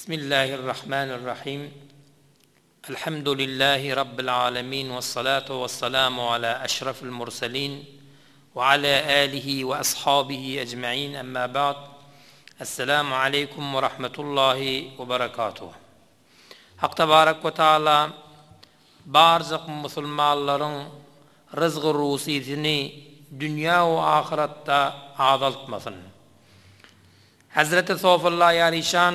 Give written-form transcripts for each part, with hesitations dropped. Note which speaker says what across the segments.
Speaker 1: Bismillahirrahmanirrahim. Elhamdülillahi Rabbil alemin. Vessalatu vesselamu ala eşrefil murselin ve ala alihi ve ashabihi ecma'in. Amma ba'd. Esselamu aleyküm ve rahmetullahi ve berekatuhu. Hak Tebarek ve Teala barzık musulmanların rızgı rusiyetini dünya ve ahirette azaltmasın. Hazreti Sofullah Yarişan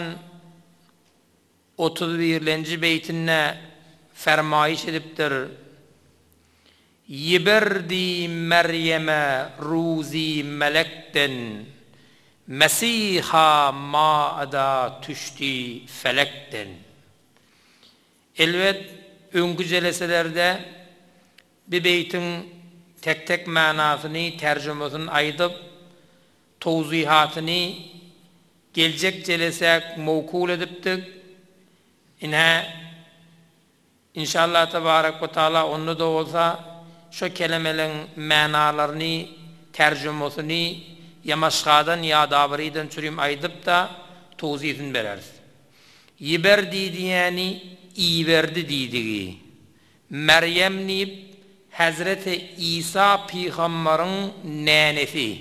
Speaker 1: 31. beytine fermayiş ediptir. Yiberdi Meryem'e ruzi melekten Mesih'a ma'ada tüşti felekten. Elbet önkü jeleselerde bir beytin tek tek manasını, tercümesini aydıp tawzihatını gelecek jelesek mevkul ediptik. İnşallah Tebarek ve Teala onu da olsa şu kelimelerin manalarını, tercümesini ya maşgadan ya davriden çürüm aydıp da tawzihini veririz. Yiberdi diyeni iverdi dediği. Meryem neyip Hazreti İsa Peygamber'in nenesi.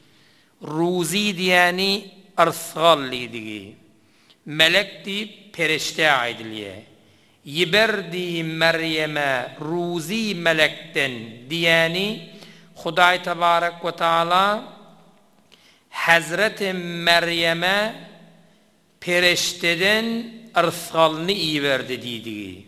Speaker 1: Ruzi diyeni arsal dediği. Melek deyip perişte aydiliye. Yiberdi Meryem'e ruzi melekten diyeni Huday Tebarek ve Teala Hazreti Meryem'e perişteden arsalını iyi verdi dediği.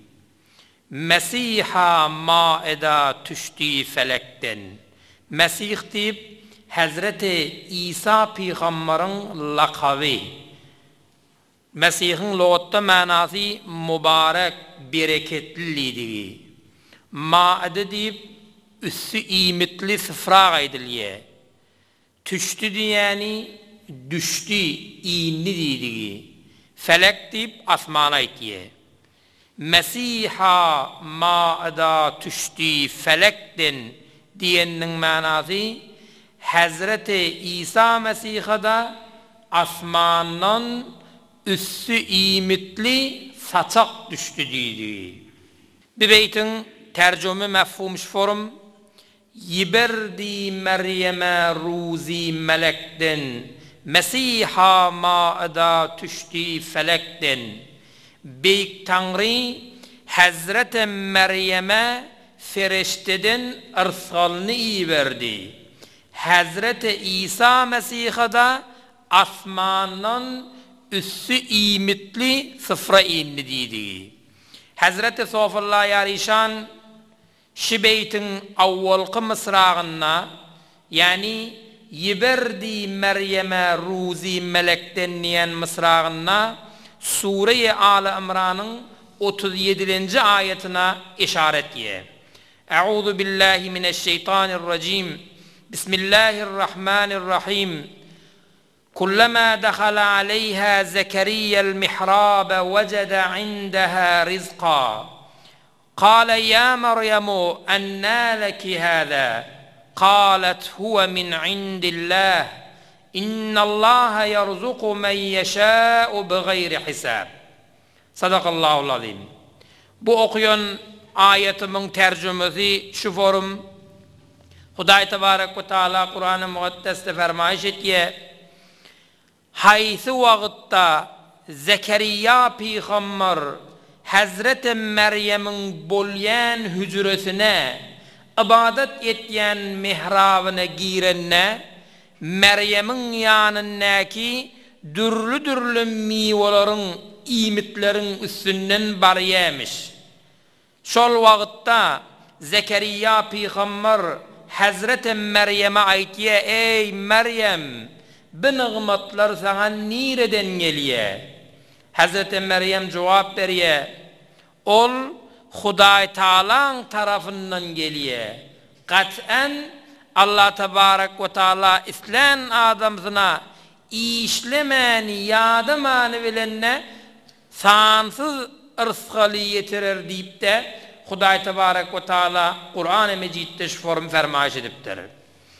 Speaker 1: Mesih'a ma'eda tüştü felekten. Mesih deyip Hazreti İsa Peygamber'in lakabı. Mesih'in loğatta manası mübarek, bereketli dediği. Ma'ede deyip üssü imitli sıfra ediliye. Tüştü diyeni düştü, iyinli dediği. Felek deyip asmana itiye. Mesih'a ma'ada tüştü felekten diyeninin manası Hazreti İsa Mesih'a da asmandan üssü imitli saçak düştü dedi. Bir beytin tercüme mefhum şforum Yiberdi Meryem'e ruzi melekten Mesih'a ma'ada tüştü felekten. Beyk Tanrı Hazreti Meryem'e ferişteden arsalını iyi verdi. Hazreti İsa Mesih'a da asmandan üssü imitli sıfra inni dedi. Hazreti Sofullah Yarişan şu beytin avvalkı mısrağına yani Yiberdi Meryem'e ruzi melekten niyen mısrağına Sure-i Ali İmran'ın 37. ayetine işaret ye. Euzu billahi mineşşeytanirracim. Bismillahirrahmanirrahim. Kullama dakhala aleyha Zekeriya'l mihrab veceda indaha rizqa. Qala ya Meryem anna laki hada? Qalet huwa min indillah. İnnallaha yerzuqu men yeşâ'u bighayri hisab. Sadakallahul azim. Bu okuyan ayetimin tercümesi şu forum. Huday Tebarek ve Teala Kur'an-ı Mukaddes'te fermayiş etiye. Haysi vakitta Zekeriya Peygamber Hazreti Meryem'in bolyan hücresine ibadet etyen mihrabına girenne Meryem'in yanındaki dürlü meyvelerin imitlerin üstünden bariyemiş. Şol vakitta Zekeriya Peygamber Hazreti Meryem'e aytiye ey Meryem bu nimetler sana nereden geliye? Hazreti Meryem cevap veriye ol Huday Teala'nın tarafından geliye. Kat'en Allah Tebarek ve Teala İslam adamsına işlemeni yadımani bilenne sansız ırsgalı yetirir deyip de Huday Tebarek ve Teala Kur'an-ı Mecid'de şu form fermayiş ediptir.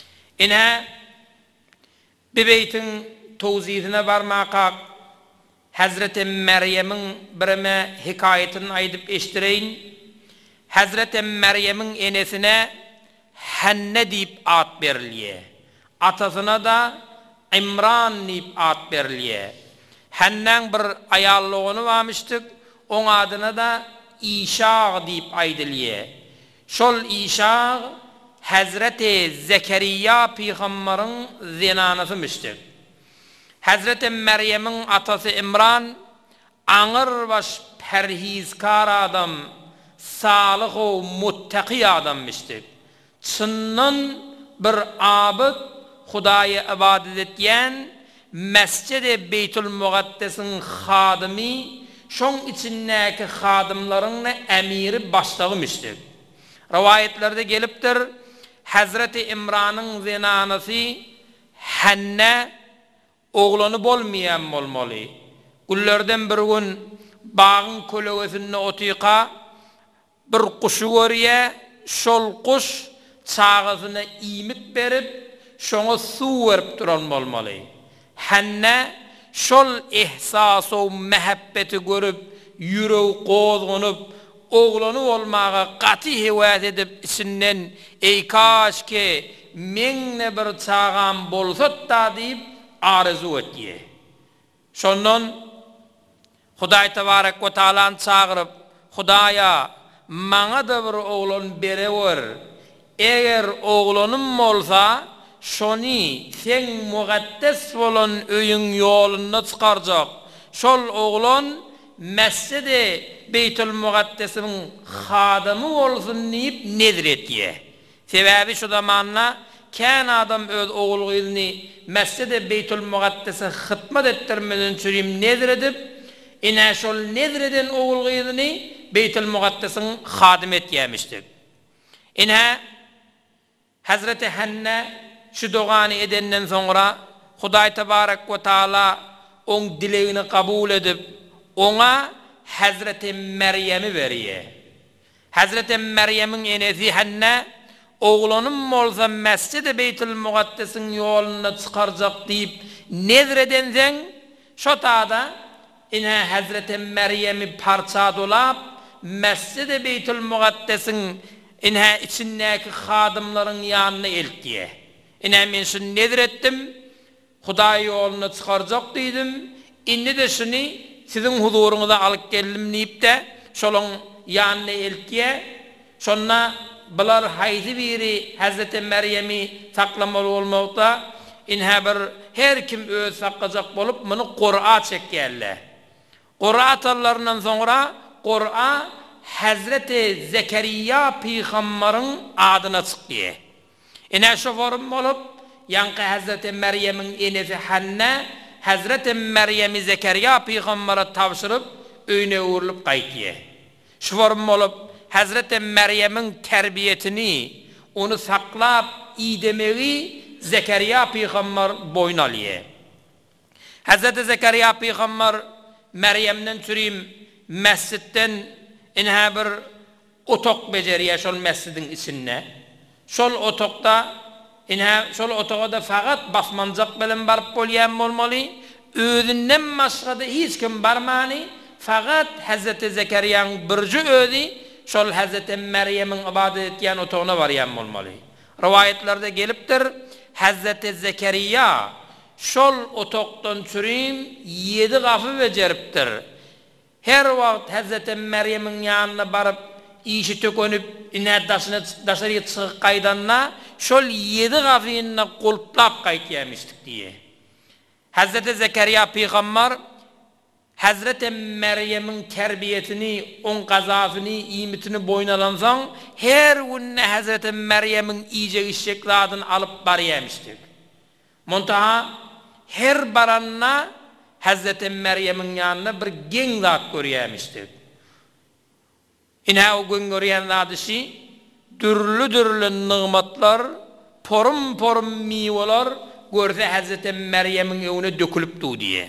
Speaker 1: İne bir beytin tawzihine varmakak Hazreti Meryem'in birime hikayetini aydıp eştireyin. Hazreti Meryem'in enesine Hanne deyip ad beriliye. Atasına da İmran deyip ad beriliye. Hanne'nin bir ayallığını varmıştık. On adına da İşa deyip aydiliye. Şol İşa Hazreti Zekeriya Peygamber'in zinanasımıştık. Hazreti Meryem'in atası İmran ağır baş perhizkar adam, salih o muttaki adammıştık. Çınnan bir abid Hudaya ibadet etyen Mescid-i Beytül Muqaddes'in hadimi, şon içindeki hadimlerin emiri başlığımıştık. Rivayetlerde geliptir, Hazreti İmran'ın zinanası Hanne oğlanı bolmayan olmalı. Güllerden bir gün bağın kölögesinde otuqa bir kuşu görüye, şol kuş çağızına imit berip, şona su verip duran olmalı. Hanne şol ihsasu mehabbeti görüp, yüreği kozgunup, oğlanı olmağa qatı hevat edip içinden ey kaşke menne bir çağam bolsat da deyip arzu etdiye. Şondan Huday Tebarek ve Teala'nı çağırıp Hudaya maňa da bir oğlan berewer. Eger oğlanım bolsa şoni sen muqaddes bolan öýüň ýoluna çykarjak. Şol oğlan Mescid-i Beytül Muqaddes'in hadimi bolsun diýip nezir etdiye. Sebebi şu zamanla kän adam öz oğulgyny Mescid-i Beytül Muqaddes'e hytmat etdirmeden çürüm nezir edip, ine şol nezir eden oğulgyny Beytül Muqaddes'in hadim etýämişdir. Ine Hazreti Hanne şu dogany edenden sonra Huday Tebarek ve Teala on dileğini kabul edip ona Hazreti Meryem'i veriye. Hazreti Meryem'in enesi Hanne oğlanım bolsa Mescid-i Beytül Muqaddes'in yoluna çıkaracak deyip nezredensen şu taada ine Hazreti Meryem'i parça dolap Mescid-i Beytül Muqaddes'in ine içindeki hadimlerin yanına eltdiye. Ine men şunu nezrettim, Huday yoluna çıkaracak dedim, indi de şunu sizin huzurunuza alıp geldim deyip de şolun yanına eltdiye. Şonna bular haydi biri Hazreti Meryem'i saklamalı olmakta, inha bir her kim öz saklayacak bolup bunu Kur'a çekkerler. Kur'a atarlarından sonra Kur'a Hazreti Zekeriya Peygamber'in adına çıktı. Ine şu forum olup yankı Hazreti Meryem'in enesi Hanne Hazreti Meryem'i Zekeriya Peygamber'e tavşırıp öyüne uğurlup kayıtıyor. Şu forum olup Hazreti Meryem'in terbiyetini onu saklap iyi demeyi Zekeriya Peygamber boyun alıyor. Hazreti Zekeriya Peygamber Meryem'den türeyim mescitten inha bir otok beceriye şol mescidin içinde. Şol otokta inha şol otoqda faqat basmancak bilen barıp bolýan bolmaly. Özünden başga da hiç kim barmany. Faqat Hazreti Zekeriya'nın birji özü şol Hazreti Meryem'in ibadet etýän otoğuna barýan bolmaly. Riwayetlerde gelipdir, Hazreti Zekeriya şol otokdan çürüm 7 gafy bejeripdir. Her wagt Hazreti Meryem'in ýanyna baryp işi tökönüp ine daşary çykyp gaýdanna şol 7 gafyny gulplap gaýtýamışdyk diye. Hazreti Zekeriya Peygamber Hazreti Meryem'in terbiyetini, on gazasyny, imitini boynalansaň, her günne Hazreti Meryem'in iyice işekladını alıp barýamışdyk. Montaha her baranna Hazreti Meryem'in yanına bir gen zat görýämişdik. Ine o gün görýän zadyşy türlü nymatlar, porum miweler görse Hazreti Meryem'in öňüne dökülipdi diye.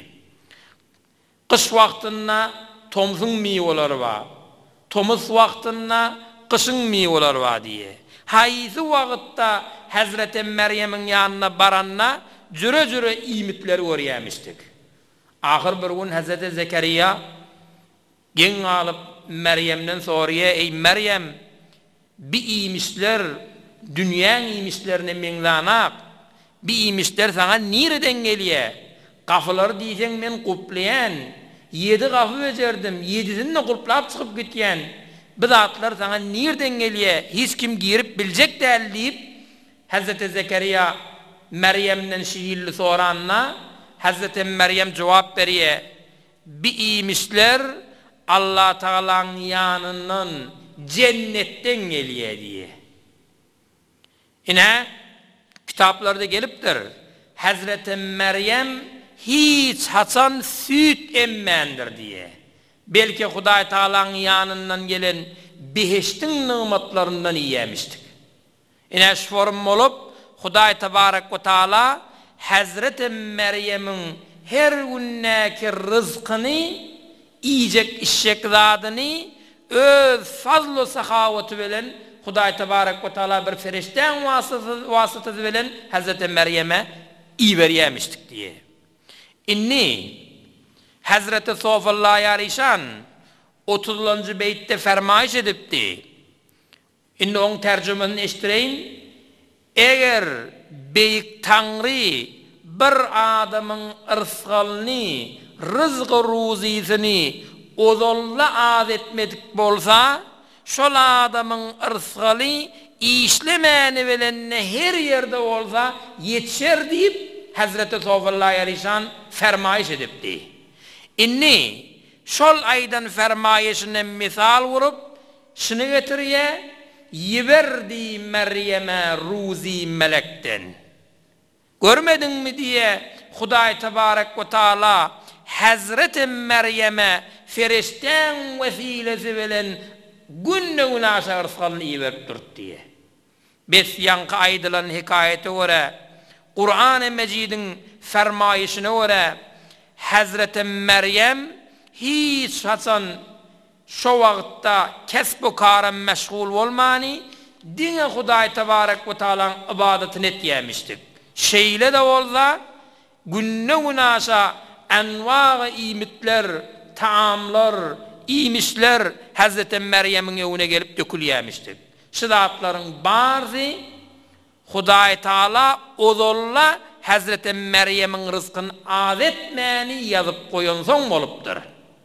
Speaker 1: Kış wagtynda tomsyň miweleri bar. Tomuz wagtynda kışyň miweleri bar diye. Haýsy wagtda Hazreti Meryem'in ýanyna baranna jüre imitleri görýämişdik. Ahir bir gün Hazreti Zekeriya gen alıp Meryem'den soruya, ey Meryem, bir iyimişler, dünyanın iyimişlerine menlanak, bir iyimişler sana nereden geliyor? Kafıları diyeceksin men kuplayan, 7 kafı becerdim, 7'sini de kuplap çıkıp gitken, bu zatlar sana nereden geliyor? Hiç kim girip bilecek değil deyip, Hazreti Zekeriya Meryem'den şiirli soranına, Hazreti Meryem cevap veriyor, bir iyiymişler Allah Teala'nın yanından cennetten geliyor diye. Yine kitaplarda geliptir. Hazreti Meryem hiç haçan süt emmendir diye. Belki Huday Teala'nın yanından gelen behiştin nimetlarından yiyemiştik. Yine şu form olup Huday Tebarek ve Teala Hazreti Meryem'in her günneki rızkını, yiyecek içecek zadını öz fazl-ı sahaveti bilen Huday Tebarek ve Teala bir ferişten vasıtası bilen Hazreti Meryem'e iyi veriyemiştik diye. İnni Hazreti Sofallah Yarişan 30. beytte fermayış edipti. İnni onun tercümesini eştireyim. Eğer Beyik Tanrı bir adamın ırsgalını, rızgı ruzisini ozolla az etmedik bolsa, şol adamın ırsgalı işlemeni bilenine her yerde olsa yetişer deyip Hazreti Sofallah Yarişan fermayış edipti. İnni şol aydan fermayışından misal vurup şunu getiriye, yiverdi Meryem'e ruzi melekten. Görmedin mi diye Huday Tebarek ve Teala Hazreti Meryem'e ferişten vesilesi bilen günne naşa ırsgalını yiverip durt diye. Biz yankı aydılan hikayete göre, Kur'an-ı Mecid'in fermayışına göre Hazreti Meryem hiç haçan şu vakitte kesb-u kâra meşgul olmani, dine Huday Tebarek ve Teala'nın ibadetini etyemiştik. Şeyle de olsa, günne günaşa enva-ı imitler, taamlar, imişler Hazreti Meryem'in evine gelip dökülyemiştik. Şidatların bazı Huday Teala ozolla Hazreti Meryem'in rızkını az etmeni yazıp koyun son oluptur.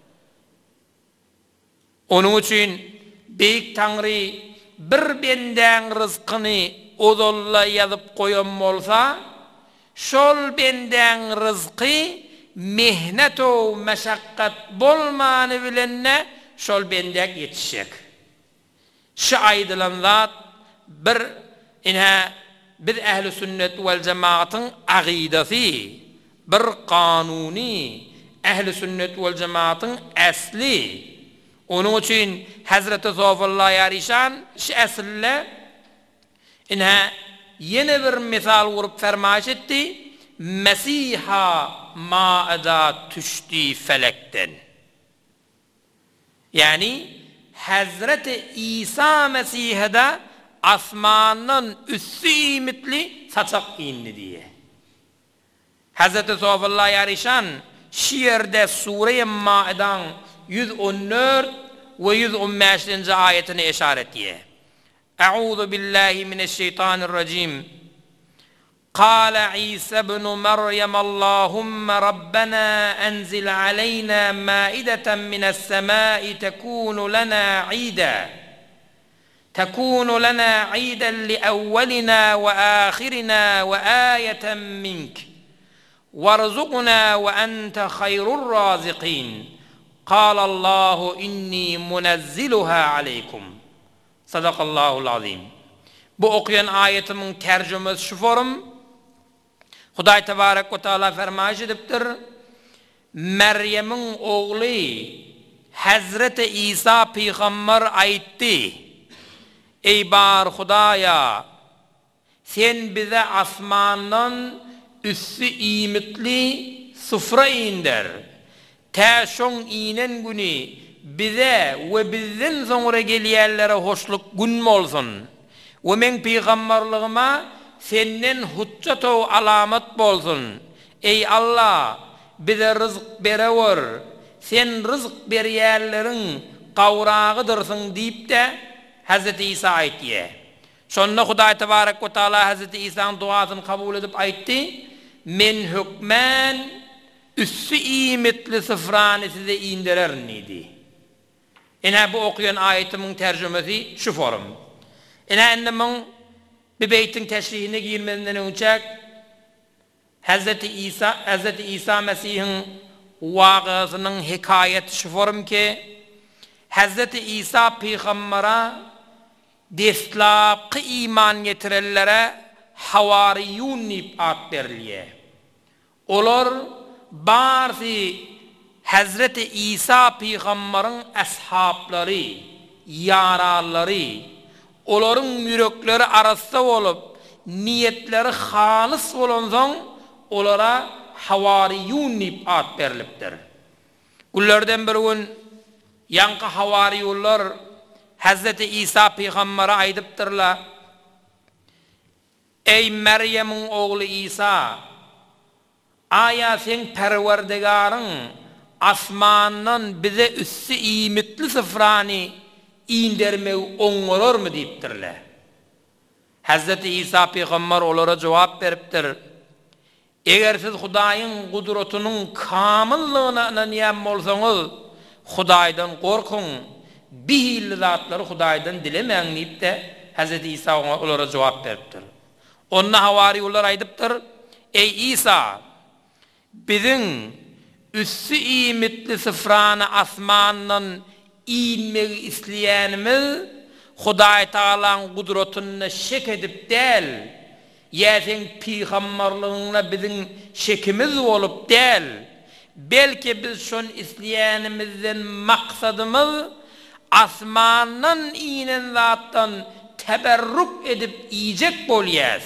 Speaker 1: Onun için Beyik Tanrı bir benden rızkını ozolla yazıp koyun olsa, şol benden rızkı mehnet o meşakkat bolmanı bilenne şol bendek yetişecek. Şu aydılan zat bir ehl-i sünnet vel cemaatın aqidasi, bir kanuni ehl-i sünnet vel cemaatın asli. Onun için Hazreti Sofallah Yarişan şu asille yeni bir misal vurup fermaş etti. Mesiha ma'ada tüştü felekten. Yani Hazreti İsa Mesih'de asmanın üssü imitli saçak indi diye. Hazreti Sofallah Yarişan şiirde Sure-i Ma'dan 114 ve 115. ayetini işaret diye. Eûzu billahi mineşşeytanirracim. قال عيسى ابن مريم اللهم ربنا أنزل علينا مائدة من السماء تكون لنا عيدا لأولنا وآخرنا وآية منك وارزقنا وأنت خير الرازقين قال الله إني منزلها عليكم صدق الله العظيم. Bu okuyan ayetimin tercümesi şu form. Huday Tebarek ve Teala fermayış ediptir. Meryem'in oğlu Hazreti İsa Peygamber aytti. Ey bar Hudaya, sen bize asmandan üssü imitli sıfra indir. Ta şon inen günü bize ve bizden sonra geliyerlere hoşluk gün olsun. Ve men peygamberliğime senden hüccet o alamet bolsun. Ey Allah, bize rızık berewar, sen rızık berýärleriň gawrağıdyrsın diýip de Hazreti İsa aýtdy. Şonda Hudaý tebarek we taala Hazreti İsa'nın duasyny kabul edip aýtdy: "Men hükmen üssü imetli sıfrany size indirernidi." Ene bu okuyan ayetimin tercümesi şu form. Ene men bir beytin teşrihine girmeden önce Hazreti İsa Mesih'in wagysının hikayeti şu form ki Hazreti İsa peygambara destlapky iman getirenlere havariyun dip ad berilýär. Olar barsi Hazreti İsa peygambarın ashablary, yaralary, olaryň yürekleri arasynda bolup, niyetleri halys bolansoň olara havariyun dip ad berilipdir. Gullardan bir gün yanqı havariyullar Hazreti İsa peygambara aýdypdyrlar: "Ey Meryem'in oğlu İsa, aya sen Perwerdigaryň asmandan bize üssü imitli sıfrany indirmegi oňorarmy?" diýipdirler. Hazreti İsa peygambar olara jogap beripdir: "Eger siz Hudaýyň gudratynyň kamyllygyna inanýan bolsaňyz, Hudaýdan gorkun, bihil zatlary Hudaýdan dilemeň" diýip de Hazreti İsa olara jogap beripdir. Onna hawariyular aýdypdyr: "Ey İsa, biziň üssü imitli sıfrany asmandan inmegi isleýänimiz Hudaý Taala'nın gudratyna şek edip däl, ýa-da peýgamberligiňe biziň şekimiz bolup däl. Belki biz şon isleýänimizden maksadymyz asmandan inen zatdan teberrük edip iyicek bolýas.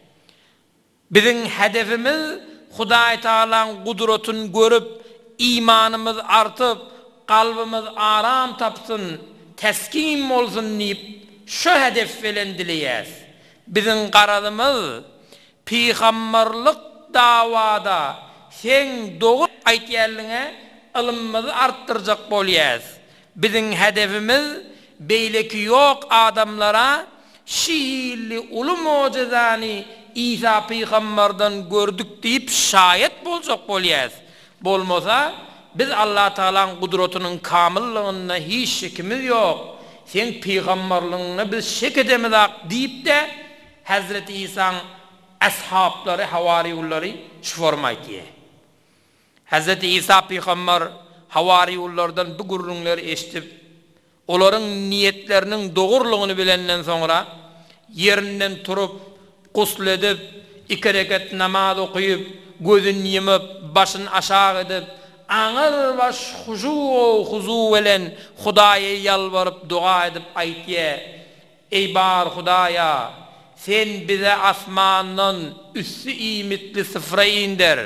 Speaker 1: Biziň hedefimiz Hudaý Taala'nın gudratyny görüp imanymyz artyp, kalbimiz aram tapsın, teskin bolsun diýip şu hedef bilen dilýäs. Biziň garadymyz peýgamberlik dawada sen doğru aýtýarlyňa ilmimizi arttyrjak bolýas. Biziň hedefimiz beýleki ýok adamlara şiirli ulu mojizany İsa peýgamberden gördük diýip şaýet boljak bolýas. Bolmasa biz Allah Taala'nın gudratynyň kamyllygyna hiç şekimiz ýok. Sen peýgamberligiňe biz şek edemizak diýip de Hazreti İsa'nın ashablary, hawariyullary şu forma aýtdy. Hazreti İsa peýgamber hawariyullardan bu gurrunlary eşitip, olaryň niyetleriniň dogurlygyny bilenden soňra yerinden turup, gusl edip, 2 rekat namaz okuyup, gözüni yumyp, başyny aşağı edip, aňyr baş huzu bilen Hudaýa ýalbaryp dua edip aýtdy: "Ey bar Hudaýa, sen bize asmandan üssü imitli sıfra indir.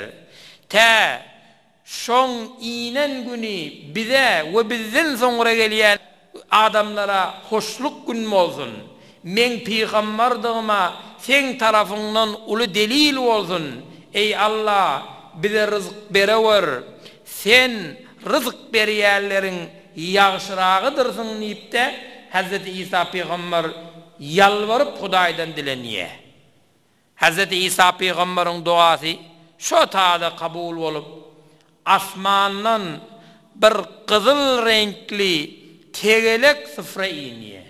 Speaker 1: Şoň inen güni bize we bizden soňra gelýän adamlara hoşluk gün bolsun. Men peýgamberdigime sen tarafyňdan uly delil bolsun. Ey Allah, bize rızık berewer. Sen rızık berýärleriň ýagşyrağıdyrsın" diýip de Hazreti İsa peýgamber ýalbaryp Hudaýdan dilenýär. Hazreti İsa peýgamberiň duasy şo taada kabul bolup, asmandan bir kızıl renkli tegelek sıfra inýär.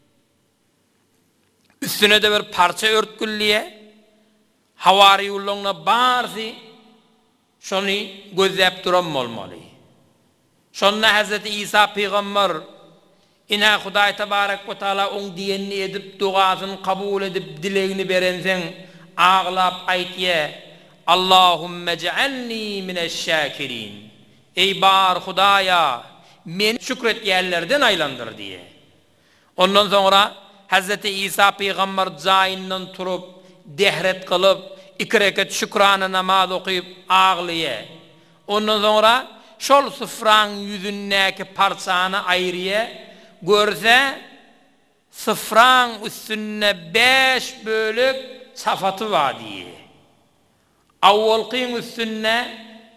Speaker 1: Üstüne de bir parça örtkülliye, hawariyullaryň barsy şonu gözläp duran bolmaly. Şonda Hazreti İsa peýgamber ina Hudaý tebarek we taala oň diýenini edip duasyny kabul edip dilegini berenseň ağlap aýtdy: "Allahumme ce'alni mineşşakirin." Ey bar Hudaýa, meni şükretýärlerden aýlandyr diýe. Ondan soňra Hazreti İsa peýgamber jaýyndan turup, dehret kılıp, 2 rekat şükrana namaz okuyup ağlıyor. Ondan sonra şol sıfran yüzündeki parçanı ayrıya görse sıfran üstünde 5 bölük safatı var diye. Avvalqın üstünde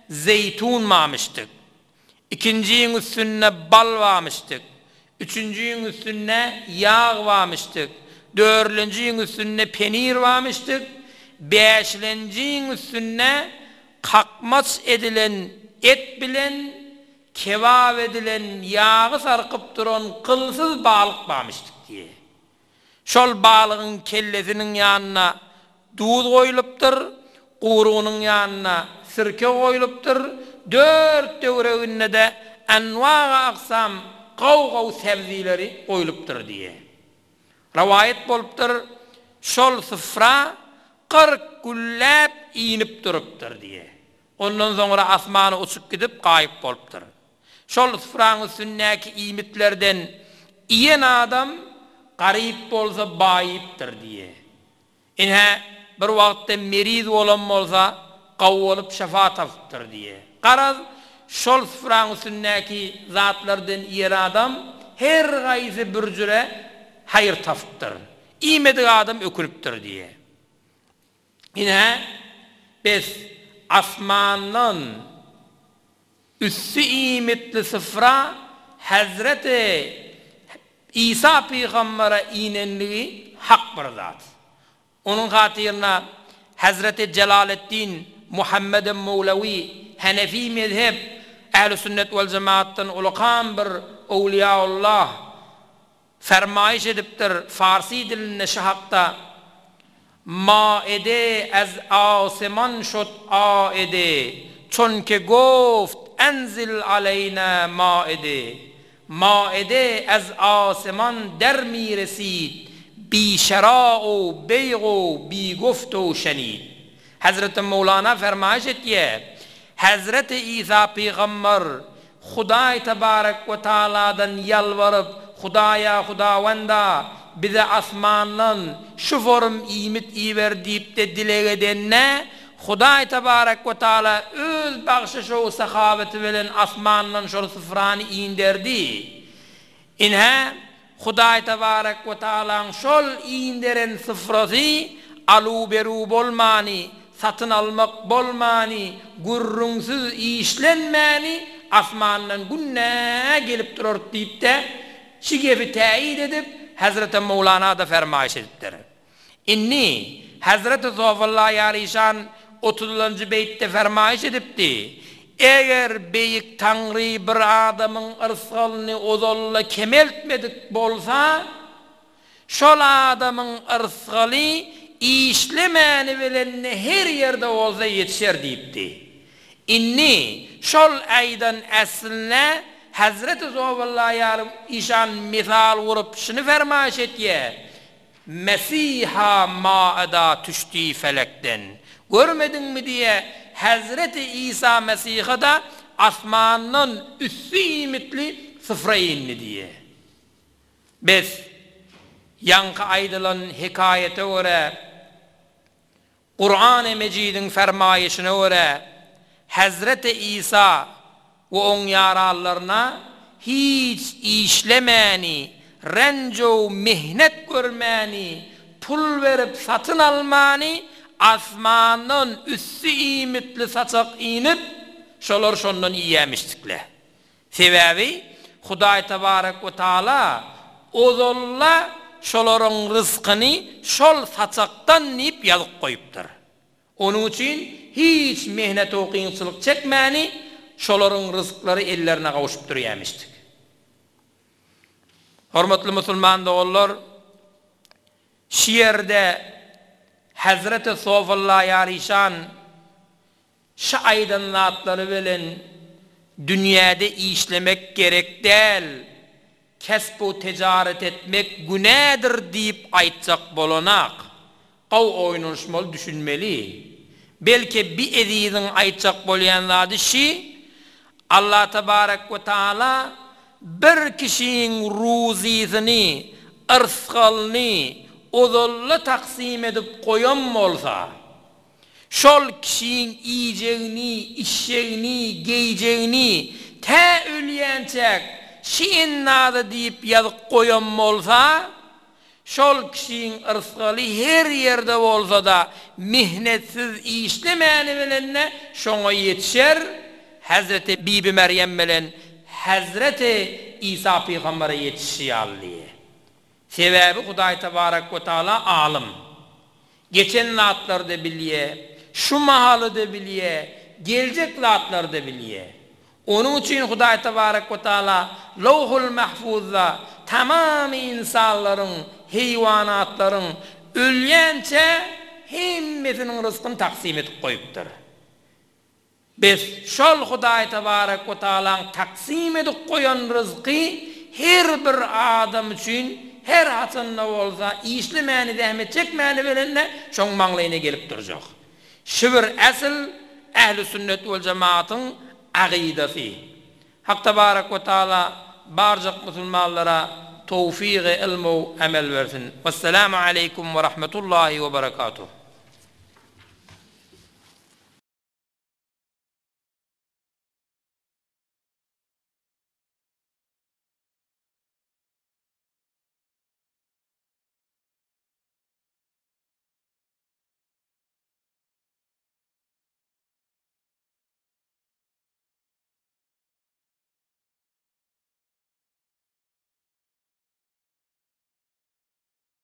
Speaker 1: zeytun mamıştık. İkincinin üstüne bal varmıştık. Üçüncünün üstüne yağ varmıştık. Dördüncünün üstüne penir varmıştık. Beşincinin üstüne kakmaç edilen et bilen, kebap edilen yağı sarkıp duran kılsız balık varmıştık diye. Şol balığın kellesinin yanına duz koyuluptur, kuyruğunun yanına sirke koyuluptur, dört dövrevinde de enva-ı aksam qav sebzileri koyuluptur diye. Rivayet boluptur, şol sıfra 40 güllep inip duruptur diye. Ondan sonra asmanı uçup gidip kayıp boluptur. Şol sıfranın üstündeki imitlerden iyen adam garip bolsa bayiptir diye. İnhe bir vakitte meriz olan bolsa qav olup şefa tapıptır diye. Qaraz şol sıfranın üstündeki zatlardan iyen adam her gaysi bir cüre hayır tapıptır. İmedi adam ökünüptür diye. İnhe biz asmanın üssü imitli sıfra Hazreti İsa Peygamber'e inenliği hak bir zat. Onun hatirine Hazreti Celaleddin Muhammed Mevlevi Hanefi mezhep Ehl-i Sünnet vel Cemaat'tan ulukan bir Evliyaullah fermayiş ediptir Farsi dilinde şahakta Maide az aseman şot aide çonke goft enzil aleyna maide maide az aseman der mi resid bi şera'u beygu bi guftu şenid. Hazreti Mevlana fermayiş etiye Hazreti İsa Peygamber Huday Tebarek ve Teala'dan yalvarıp Hudaya Hudavanda bize asmandan şu form imit iver deyip de dile edenine Huday Tebarek ve Teala öz bağışışı o sahabeti veren asmandan şol sıfranı indirdi. İnhe Huday Tebarek ve Teala'nın şol indiren sıfrası alu beru bolmani, satın almak bolmani, gurrunsuz işlenmeni asmandan günne gelip durur deyip de şigefi teyit edip Hazreti Mevlana da fermayiş ediptir. İnni Hazreti Zofullah Yarişan 30. beytte fermayiş edipti. Eğer beyik Tanrı bir adamın ırsgalını ozolla kemeltmedik bolsa, şol adamın ırsgalı işlemeni bilenini her yerde olsa yetişer deyipti. İnni şol aydan asline Hazreti Zofullah Yarişan misal vurup şunu fermayiş etiye. Mesiha ma'ada tüştü felekten. Görmedin mi diye Hazreti İsa Mesih'a da asmanın üssü imitli sıfra indi diye. Biz yankı aydılan hikayete göre Kur'an-ı Mecid'in fermayişine göre Hazreti İsa ve on yarallarına hiç işlemeni, renco mihnet görmeni, pul verip satın almani, asmanın üssü imitli saçak inip, şolar şondan iyemiştikle. Sebebi, Huday Tebarek ve Teala ozolla şoların rızkını şol saçaktan nip yazıp koyuptur. Onun için hiç mihnet o kıyınçılık çekmeni, şoların rızıkları ellerine kavuşup duruyamıştık. Hormatly musulman doğullar, şiirde Hazreti Zofullah Yarişan şu aydınlatları bilen dünyada işlemek gerek değil, kesbu ticaret etmek günedir deyip aytacak bolanak, qav oynanışmalı düşünmeli. Belki bir edidin aytacak bolayanlardı şi, Allah Tebarek ve Teala bir kişinin ruzisini, ırskalını ozolla taksim edip koyan olsa, şol kişinin yiyeceğini, içeceğini, giyeceğini te ölyençek şiin nadı deyip yazıp koyan olsa, şol kişinin ırzqaly her yerde bolsa da mihnetsiz işlemeni bilenne şoňa yetişer. Hazreti Bibi Meryem bilen Hazreti İsa peygambere yetişýärli. Sebebi Hudaý tebarek we taala alim. Geçen latlarda bilýär, şu mahaly da bilýär, gelecek latlarda da bilýär. Onun için Hudaý tebarek we taala Lawhul Mahfuzda tamam insanların, heyvanatların ölýänçe hemmesinin rızkını taksim edip koyupdur. Biz şol Hudaý tebarek we taala taksim edip koyan rızkı her bir adam için her hatında bolsa işlemeni zähmet çekmeni bilenle şoň maňlaýyna gelip durjak. Şu bir asl Ähli Sünnet we Cemaat'ın aqidasy. Hak tebarek we taala barjak musulmanlara tawfiq ilmu amel versin. Vesselamu aleykum ve rahmetullahi ve berekatuhu.